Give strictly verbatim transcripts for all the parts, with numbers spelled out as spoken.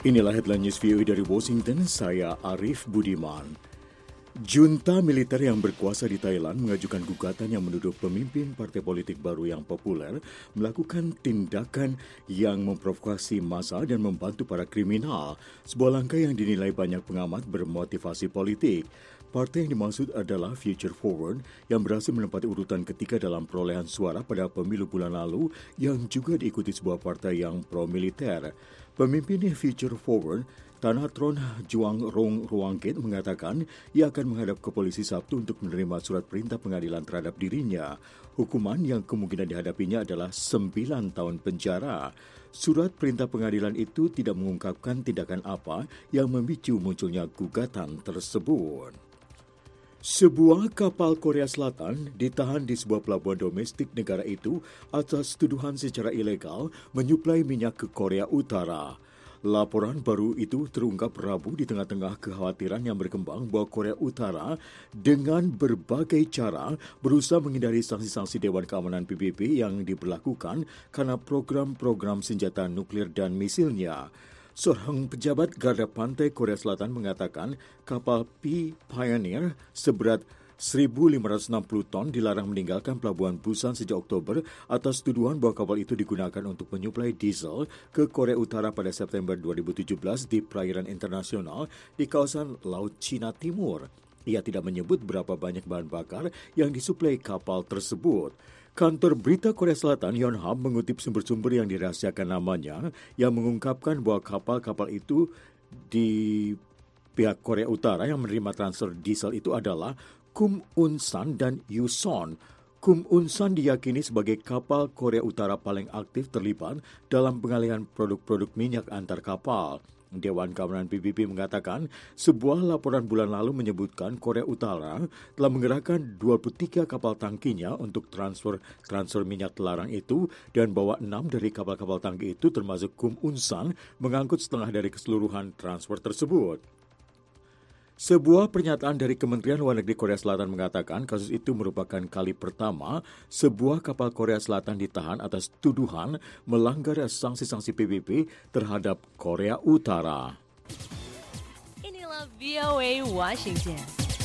Inilah headline news V O A dari Washington, saya Arif Budiman. Junta militer yang berkuasa di Thailand mengajukan gugatan yang menuduh pemimpin partai politik baru yang populer melakukan tindakan yang memprovokasi massa dan membantu para kriminal, sebuah langkah yang dinilai banyak pengamat bermotivasi politik. Partai yang dimaksud adalah Future Forward yang berhasil menempati urutan ketiga dalam perolehan suara pada pemilu bulan lalu yang juga diikuti sebuah partai yang pro-militer. Pemimpin Future Forward, Thanatron Juangroong Ruangkit mengatakan ia akan menghadap ke polisi Sabtu untuk menerima surat perintah pengadilan terhadap dirinya. Hukuman yang kemungkinan dihadapinya adalah sembilan tahun penjara. Surat perintah pengadilan itu tidak mengungkapkan tindakan apa yang memicu munculnya gugatan tersebut. Sebuah kapal Korea Selatan ditahan di sebuah pelabuhan domestik negara itu atas tuduhan secara ilegal menyuplai minyak ke Korea Utara. Laporan baru itu terungkap Rabu di tengah-tengah kekhawatiran yang berkembang bahwa Korea Utara dengan berbagai cara berusaha menghindari sanksi-sanksi Dewan Keamanan P B B yang diberlakukan karena program-program senjata nuklir dan misilnya. Seorang pejabat garda pantai Korea Selatan mengatakan kapal P Pioneer seberat seribu lima ratus enam puluh ton dilarang meninggalkan pelabuhan Busan sejak Oktober atas tuduhan bahwa kapal itu digunakan untuk menyuplai diesel ke Korea Utara pada September dua ribu tujuh belas di perairan internasional di kawasan Laut Cina Timur. Ia tidak menyebut berapa banyak bahan bakar yang disuplai kapal tersebut. Kantor berita Korea Selatan Yonhap mengutip sumber-sumber yang dirahasiakan namanya yang mengungkapkan bahwa kapal-kapal itu di pihak Korea Utara yang menerima transfer diesel itu adalah Kum Unsan dan Yuson. Kum Unsan diyakini sebagai kapal Korea Utara paling aktif terlibat dalam pengalihan produk-produk minyak antar kapal. Dewan Keamanan P B B mengatakan sebuah laporan bulan lalu menyebutkan Korea Utara telah menggerakkan dua puluh tiga kapal tangkinya untuk transfer transfer minyak terlarang itu dan bahwa enam dari kapal-kapal tangki itu termasuk Kum Unsan mengangkut setengah dari keseluruhan transfer tersebut. Sebuah pernyataan dari Kementerian Luar Negeri Korea Selatan mengatakan kasus itu merupakan kali pertama sebuah kapal Korea Selatan ditahan atas tuduhan melanggar sanksi-sansi P B B terhadap Korea Utara. Inilah V O A Washington.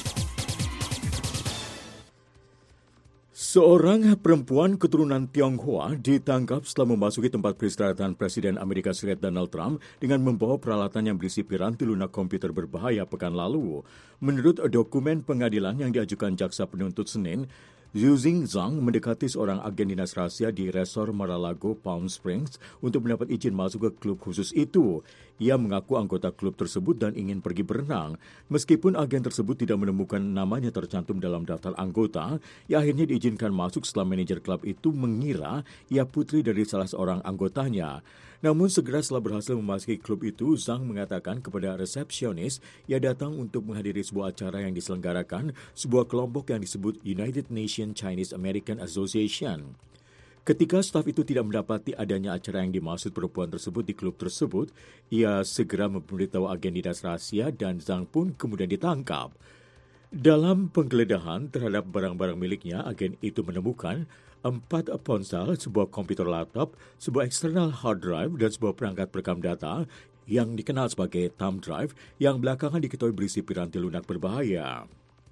Seorang perempuan keturunan Tionghoa ditangkap setelah memasuki tempat peristirahatan Presiden Amerika Serikat Donald Trump dengan membawa peralatan yang berisi piranti lunak komputer berbahaya pekan lalu. Menurut dokumen pengadilan yang diajukan jaksa penuntut Senin, Zhu Zhang mendekati seorang agen dinas rahasia di Resor Mar-a-Lago, Palm Springs untuk mendapat izin masuk ke klub khusus itu. Ia mengaku anggota klub tersebut dan ingin pergi berenang. Meskipun agen tersebut tidak menemukan namanya tercantum dalam daftar anggota, ia akhirnya diizinkan masuk setelah manajer klub itu mengira ia putri dari salah seorang anggotanya. Namun segera setelah berhasil memasuki klub itu, Zhang mengatakan kepada resepsionis ia datang untuk menghadiri sebuah acara yang diselenggarakan sebuah kelompok yang disebut United Nations Chinese American Association. Ketika staf itu tidak mendapati adanya acara yang dimaksud perempuan tersebut di klub tersebut, ia segera memberitahu agen dinas rahasia dan Zhang pun kemudian ditangkap. Dalam penggeledahan terhadap barang-barang miliknya, agen itu menemukan empat ponsel, sebuah komputer laptop, sebuah external hard drive, dan sebuah perangkat perekam data yang dikenal sebagai thumb drive yang belakangan diketahui berisi piranti lunak berbahaya.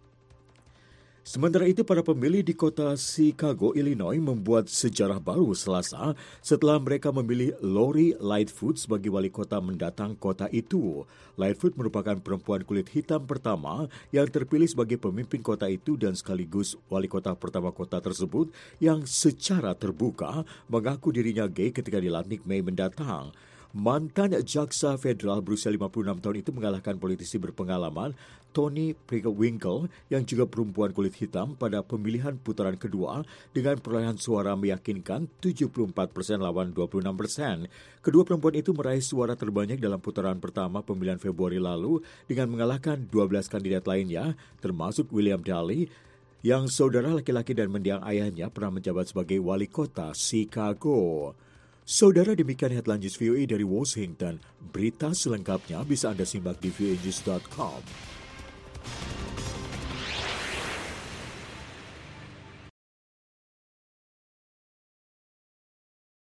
Sementara itu, para pemilih di kota Chicago, Illinois membuat sejarah baru Selasa setelah mereka memilih Lori Lightfoot sebagai wali kota mendatang kota itu. Lightfoot merupakan perempuan kulit hitam pertama yang terpilih sebagai pemimpin kota itu dan sekaligus wali kota pertama kota tersebut yang secara terbuka mengaku dirinya gay ketika dilantik Mei mendatang. Mantan jaksa federal berusia lima puluh enam tahun itu mengalahkan politisi berpengalaman Tony Prewinkle yang juga perempuan kulit hitam pada pemilihan putaran kedua dengan perolehan suara meyakinkan tujuh puluh empat persen lawan dua puluh enam persen. Kedua perempuan itu meraih suara terbanyak dalam putaran pertama pemilihan Februari lalu dengan mengalahkan dua belas kandidat lainnya termasuk William Daley yang saudara laki-laki dan mendiang ayahnya pernah menjabat sebagai wali kota Chicago. Saudara, demikian headline news V O A dari Washington. Berita selengkapnya bisa Anda simak di v o a news dot com.